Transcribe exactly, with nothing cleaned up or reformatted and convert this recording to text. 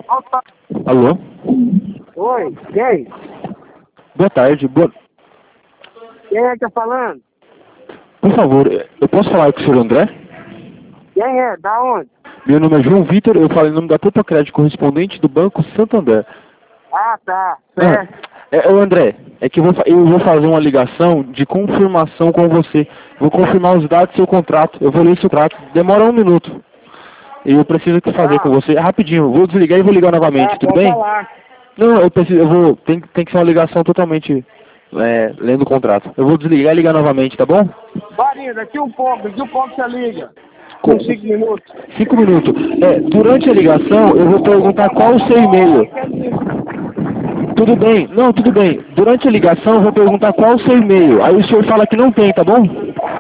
Opa. Alô? Oi, quem? Boa tarde. Boa... Quem é que tá falando? Por favor, eu posso falar com o senhor André? Quem é? Da onde? Meu nome é João Vitor, eu falo em nome da Topo Crédito, correspondente do Banco Santander. Ah, tá. Ah, Certo. é, ô André, é que eu vou, fa- eu vou fazer uma ligação de confirmação com você. Vou confirmar os dados do seu contrato. Eu vou ler seu contrato. Demora um minuto. E eu preciso que fazer com Ah, você. É rapidinho. Vou desligar e vou ligar novamente, tá, tudo pode bem? falar. Não, eu preciso, eu vou, tem, tem que ser uma ligação totalmente é, lendo o contrato. Eu vou desligar e ligar novamente, tá bom? Varinha, daqui um pouco, daqui um pouco você liga. Com Com cinco minutos. cinco minutos. É, durante a ligação, eu vou perguntar qual o seu e-mail. Tudo bem. Não, tudo bem. Durante a ligação, eu vou perguntar qual o seu e-mail. Aí o senhor fala que não tem, tá bom?